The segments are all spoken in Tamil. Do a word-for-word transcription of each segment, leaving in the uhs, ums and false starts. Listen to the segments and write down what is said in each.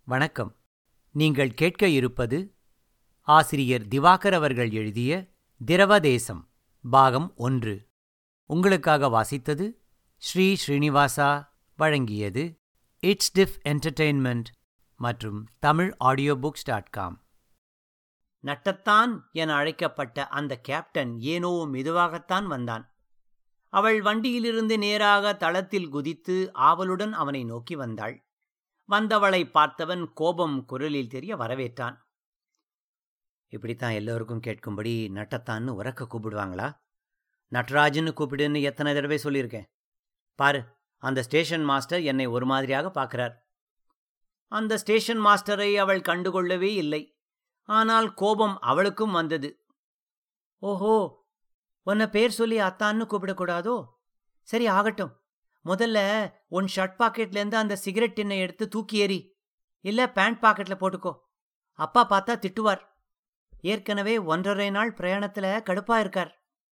வணக்கம். நீங்கள் கேட்க இருப்பது ஆசிரியர் திவாகர் அவர்கள் எழுதிய திரவதேசம் பாகம் ஒன்று. உங்களுக்காக வாசித்தது ஸ்ரீ ஸ்ரீனிவாசா. வழங்கியது இட்ஸ் டிஃப் என்டர்டெயின்மெண்ட் மற்றும் Tamil audio books dot com. நட்டத்தான் என அழைக்கப்பட்ட அந்த கேப்டன் ஏனோ மெதுவாகத்தான் வந்தான். அவள் வண்டியிலிருந்து நேராக தளத்தில் குதித்து ஆவலுடன் அவனை நோக்கி வந்தாள். வந்தவளை பார்த்தவன் கோபம் குரலில் தெரிய வரவேற்றான். இப்படித்தான் எல்லோருக்கும் கேட்கும்படி நட்டத்தான்னு உரக்க கூப்பிடுவாங்களா? நட்ராஜன்னு கூப்பிடுன்னு எத்தனை தடவை சொல்லியிருக்கேன். பாரு, அந்த ஸ்டேஷன் மாஸ்டர் என்னை ஒரு மாதிரியாக பார்க்கிறார். அந்த ஸ்டேஷன் மாஸ்டரை அவள் கண்டுகொள்ளவே இல்லை. ஆனால் கோபம் அவளுக்கும் வந்தது. ஓஹோ, உன்னை பேர் சொல்லி அத்தான்னு கூப்பிடக்கூடாதோ? சரி, ஆகட்டும். முதல்ல உன் ஷர்ட் பாக்கெட்லேருந்து அந்த சிகரெட் டின்னை எடுத்து தூக்கி எறி. இல்லை பேண்ட் பாக்கெட்டில் போட்டுக்கோ. அப்பா பார்த்தா திட்டுவார். ஏற்கனவே ஒன்றரை நாள் பிரயாணத்தில் கடுப்பா இருக்கார்.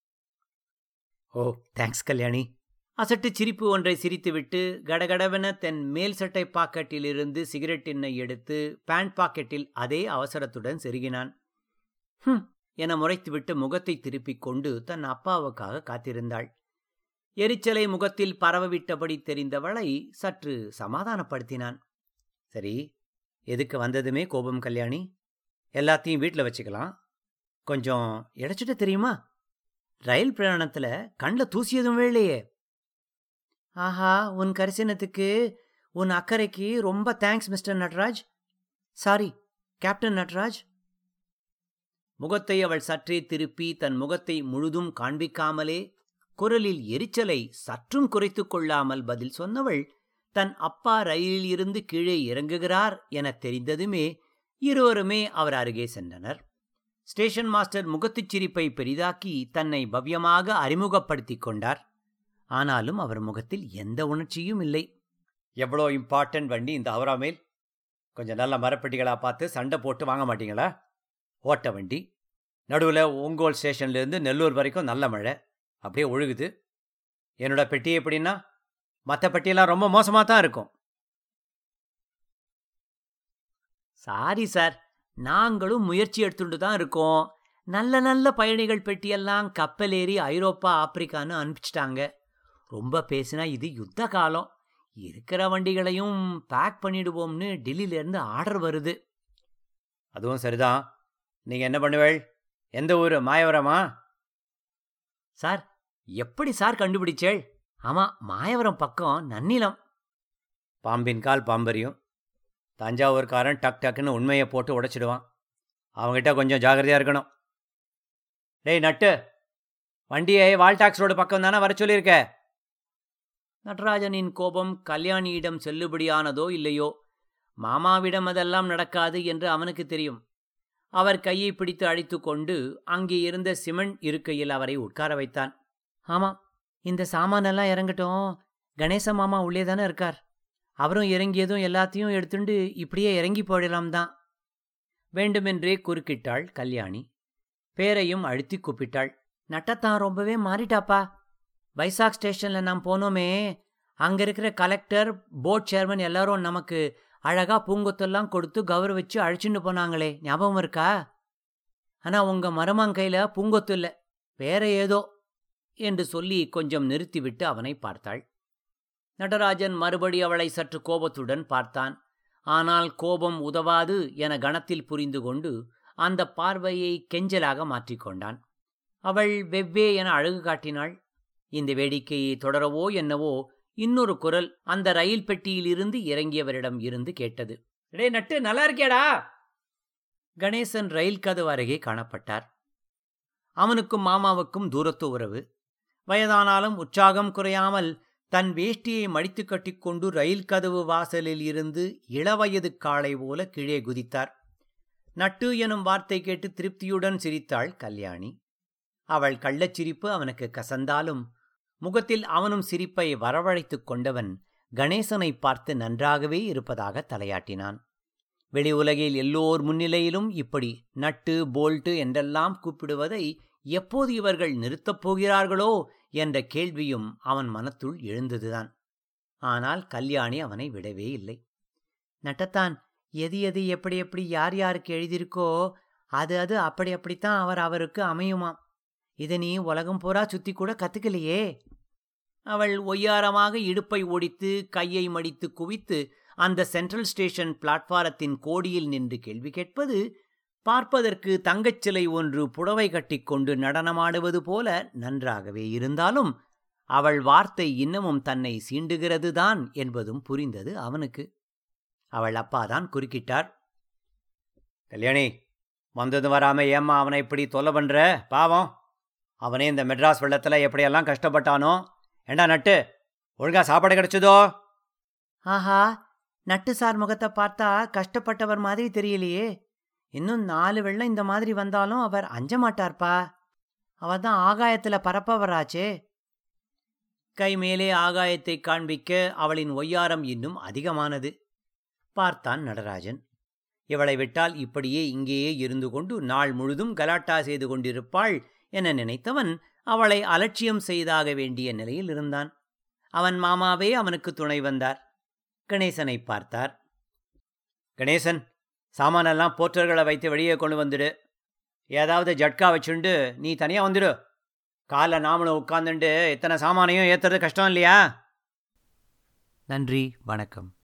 ஓ, தேங்க்ஸ் கல்யாணி. அசட்டு சிரிப்பு ஒன்றை சிரித்துவிட்டு கடகடவென தன் மேல் சட்டை பாக்கெட்டிலிருந்து சிகரெட் டின்னை எடுத்து பேண்ட் பாக்கெட்டில் அதே அவசரத்துடன் செருகினான். ஹம் என முறைத்துவிட்டு முகத்தை திருப்பிக் கொண்டு தன் அப்பாவுக்காக காத்திருந்தாள். எரிச்சலை முகத்தில் பரவவிட்டபடி தெரிந்தவளை சற்று சமாதானப்படுத்தினான். சரி, எதுக்கு வந்ததுமே கோபம் கல்யாணி? எல்லாத்தையும் வீட்டில் வச்சுக்கலாம். கொஞ்சம் இடைச்சிட்டு தெரியுமா? ரயில் பிரயாணத்தில் கண்ணில் தூசியதும் வேலையே. ஆஹா, உன் கரிசனத்துக்கு, உன் அக்கறைக்கு ரொம்ப thanks mister Natraj. Sorry captain Natraj. முகத்தை அவள் சற்றே திருப்பி தன் முகத்தை முழுதும் காண்பிக்காமலே குரலில் எரிச்சலை சற்றும் குறைத்து கொள்ளாமல் பதில் சொன்னவள் தன் அப்பா ரயிலில் இருந்து கீழே இறங்குகிறார் என தெரிந்ததுமே இருவருமே அவர் அருகே சென்றனர். ஸ்டேஷன் மாஸ்டர் முகத்துச் சிரிப்பை பெரிதாக்கி தன்னை பவ்யமாக அறிமுகப்படுத்திக் கொண்டார். ஆனாலும் அவர் முகத்தில் எந்த உணர்ச்சியும் இல்லை. எவ்வளோ இம்பார்ட்டன்ட் வண்டி இந்த அவராமேல். கொஞ்சம் நல்ல மரப்பெட்டிகளாக பார்த்து சண்டை போட்டு வாங்க மாட்டீங்களா? ஓட்ட வண்டி, நடுவில் ஒங்கோல் ஸ்டேஷன்லேருந்து நெல்லூர் வரைக்கும் நல்ல மழை, அப்படியே ஒழுகுது. என்னோட பெட்டி எப்படின்னா மற்ற பெட்டியெல்லாம் ரொம்ப மோசமாக தான் இருக்கும். சாரி சார், நாங்களும் முயற்சி எடுத்துட்டு தான் இருக்கோம். நல்ல நல்ல பயணிகள் பெட்டியெல்லாம் கப்பலேறி ஐரோப்பா ஆப்பிரிக்கான்னு அனுப்பிச்சிட்டாங்க. ரொம்ப பேசினா இது யுத்த காலம். இருக்கிற வண்டிகளையும் பேக் பண்ணிடுவோம்னு டெல்லியிலேருந்து ஆர்டர் வருது. அதுவும் சரிதான். நீங்கள் என்ன பண்ணுவேள்? எந்த ஊர்? மாயவரமா? சார், எப்படி சார் கண்டுபிடிச்சேள்? ஆமாம், மாயவரம் பக்கம் நன்னிலம். பாம்பின் கால் பாம்பரியும். தஞ்சாவூர்காரன் டக் டக்குன்னு உண்மையை போட்டு உடைச்சிடுவான். அவங்ககிட்ட கொஞ்சம் ஜாகிரதையாக இருக்கணும். டேய் நட்டு, வண்டியை வால்டாக்ஸ் ரோடு பக்கம் தானே வர சொல்லியிருக்க? நடராஜனின் கோபம் கல்யாணியிடம் செல்லுபடியானதோ இல்லையோ, மாமாவிடம் அதெல்லாம் நடக்காது என்று அவனுக்கு தெரியும். அவர் கையை பிடித்து அழைத்து கொண்டு அங்கே இருந்த சிமெண்ட் இருக்கையில் அவரை உட்கார வைத்தான். ஆமாம், இந்த சாமானெல்லாம் இறங்கட்டும். கணேச மாமா உள்ளே தானே இருக்கார். அவரும் இறங்கியதும் எல்லாத்தையும் எடுத்துண்டு இப்படியே இறங்கி போயிடலாம் தான். வேண்டுமென்றே குறுக்கிட்டாள் கல்யாணி. பேரையும் அழுத்தி கூப்பிட்டாள். நட்டத்தான் ரொம்பவே மாறிட்டாப்பா. வைசாக் ஸ்டேஷனில் நாம் போனோமே, அங்கே இருக்கிற கலெக்டர், போர்ட் சேர்மன் எல்லாரும் நமக்கு அழகா பூங்கொத்தெல்லாம் கொடுத்து கௌரவிச்சு அழைச்சிட்டு போனாங்களே, ஞாபகம் இருக்கா? ஆனால் உங்கள் மருமங்கையில் பூங்கொத்து இல்லை, வேற ஏதோ என்று சொல்லி கொஞ்சம் நிறுத்திவிட்டு அவனை பார்த்தாள். நடராஜன் மறுபடி அவளை சற்று கோபத்துடன் பார்த்தான். ஆனால் கோபம் உதவாது என கணத்தில் புரிந்து கொண்டு அந்த பார்வையை கெஞ்சலாக மாற்றிக்கொண்டான். அவள் வெவ்வே என அழகு காட்டினாள். இந்த வேடிக்கையை தொடரவோ என்னவோ இன்னொரு குரல் அந்த ரயில் பெட்டியில் இருந்து இறங்கியவரிடம் இருந்து கேட்டது. டே நட்டு, நல்லா இருக்கேடா? கணேசன் ரயில் கதவு அருகே காணப்பட்டார். அவனுக்கும் மாமாவுக்கும் தூரத்து உறவு. வயதானாலும் உற்சாகம் குறையாமல் தன் வேஷ்டியை மடித்து கட்டிக்கொண்டு ரயில் கதவு வாசலில் இருந்து இளவயது காளை போல கீழே குதித்தார். நட்டு எனும் வார்த்தை கேட்டு திருப்தியுடன் சிரித்தாள் கல்யாணி. அவள் கள்ளச்சிரிப்பு அவனுக்கு கசந்தாலும் முகத்தில் அவனும் சிரிப்பை வரவழைத்துக் கொண்டவன் கணேசனை பார்த்து நன்றாகவே இருப்பதாக தலையாட்டினான். வெளி உலகில் எல்லோர் முன்னிலையிலும் இப்படி நட்டு போல்ட்டு என்றெல்லாம் கூப்பிடுவதை எப்போது இவர்கள் நிறுத்தப் போகிறார்களோ என்ற கேள்வியும் அவன் மனத்துள் எழுந்ததுதான். ஆனால் கல்யாணி அவனை விடவே இல்லை. நட்டத்தான், எது எது எப்படி எப்படி யார் யாருக்கு எழுதியிருக்கோ அது அது அப்படி அப்படித்தான் அவர் அவருக்கு அமையுமாம். இதை நீ உலகம் பூரா சுத்தி கூட கத்துக்கலையே. அவள் ஒய்யாரமாக இடுப்பை ஒடித்து கையை மடித்து குவித்து அந்த சென்ட்ரல் ஸ்டேஷன் பிளாட்பாரத்தின் கோடியில் நின்று கேள்வி கேட்பது பார்ப்பதற்கு தங்கச்சிலை ஒன்று புடவை கட்டிக்கொண்டு நடனமாடுவது போல நன்றாகவே இருந்தாலும் அவள் வார்த்தை இன்னமும் தன்னை சீண்டுகிறதுதான் என்பதும் புரிந்தது அவனுக்கு. அவள் அப்பாதான் குறுக்கிட்டார். கல்யாணி, வந்தது வராம ஏம்மா அவனை இப்படி தொல்லை பண்ற? பாவம், அவனே இந்த மெட்ராஸ் வெள்ளத்தில் எப்படியெல்லாம் கஷ்டப்பட்டானோ. ஏண்டா நட்டு, ஒழுங்கா சாப்பாடு கிடைச்சதோ? ஆஹா, நட்டு சார் முகத்தை பார்த்தா கஷ்டப்பட்டவர் மாதிரி தெரியலையே. இன்னும் நாலு வெள்ளம் இந்த மாதிரி வந்தாலும் அவர் அஞ்ச மாட்டார்ப்பா. அவர் தான் ஆகாயத்தில் பரப்பவராச்சே. கை மேலே ஆகாயத்தை காண்பிக்க அவளின் ஒய்யாரம் இன்னும் அதிகமானது. பார்த்தான் நடராஜன். இவளை விட்டால் இப்படியே இங்கேயே இருந்து கொண்டு நாள் முழுதும் கலாட்டா செய்து கொண்டிருப்பாள் என நினைத்தவன் அவளை அலட்சியம் செய்தாக வேண்டிய நிலையில் இருந்தான். அவன் மாமாவே அவனுக்கு துணை வந்தார். கணேசனை பார்த்தார். கணேசன், சாமானெல்லாம் போற்றர்களை வைத்து வெளியே கொண்டு வந்துடு. ஏதாவது ஜட்கா வச்சுண்டு நீ தனியாக வந்துடு. காலை நாமளும் உட்காந்துண்டு இத்தனை சாமானையும் ஏற்றுறது கஷ்டம் இல்லையா? நன்றி, வணக்கம்.